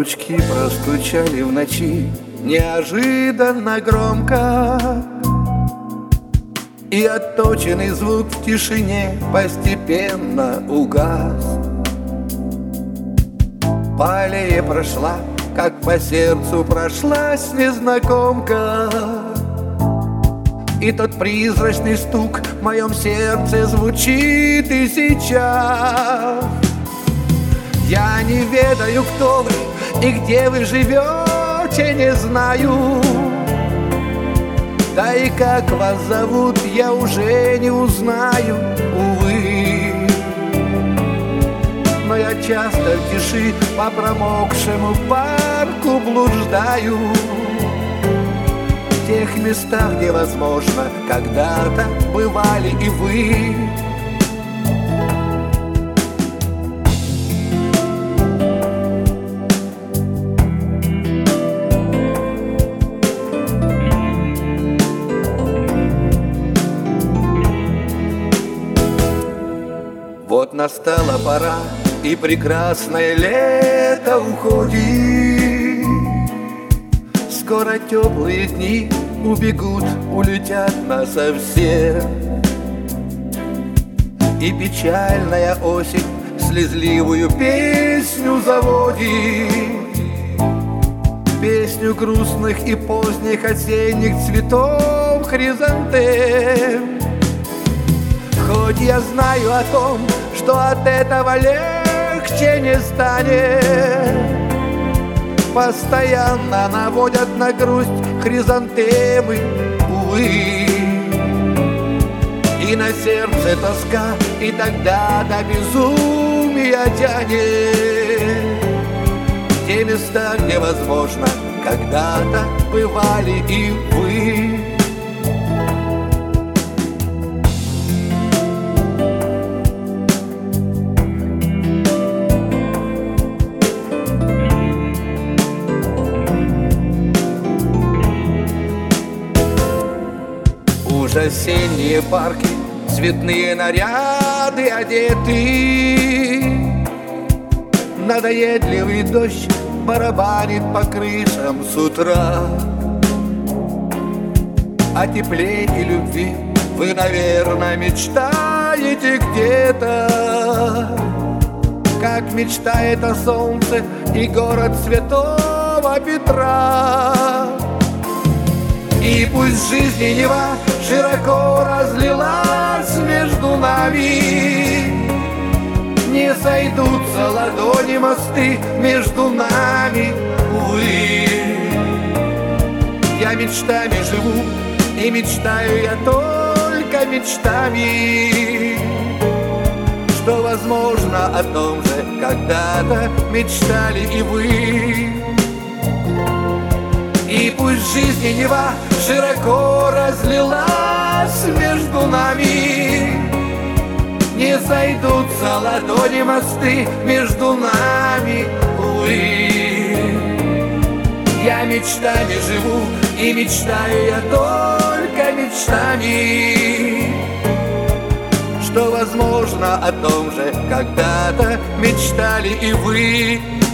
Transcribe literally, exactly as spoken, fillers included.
колокольчики простучали в ночи неожиданно громко, и отточенный звук в тишине постепенно угас. По аллее прошла, как по сердцу прошлась незнакомка, и тот призрачный стук в моем сердце звучит и сейчас. Я не ведаю, кто вы и где вы живете, не знаю. Да и как вас зовут, я уже не узнаю, увы. Но я часто в тиши по промокшему парку блуждаю, в тех местах, где, возможно, когда-то бывали и вы. Вот настала пора, и прекрасное лето уходит. Скоро теплые дни убегут, улетят насовсем, и печальная осень слезливую песню заводит, песню грустных и поздних осенних цветов хризантем. Хоть я знаю о том, что от этого легче не станет, постоянно наводят на грусть хризантемы, увы. И на сердце тоска, и тогда до безумия тянет те места, где, возможно, когда-то бывали и вы. Уж осенние парки, цветные наряды одеты, надоедливый дождь барабанит по крышам с утра. О тепле и любви вы, наверное, мечтаете где-то, как мечтает о солнце и город Святого Петра. И пусть жизнь Нева широко разлилась между нами, не сойдутся ладони мосты между нами, увы. Я мечтами живу, и мечтаю я только мечтами, что возможно о том же когда-то мечтали и вы. И пусть жизнь Нева широко разлилась между нами, не сойдутся ладони мосты между нами, увы. Я мечтами живу, и мечтаю я только мечтами, что возможно о том же когда-то мечтали и вы.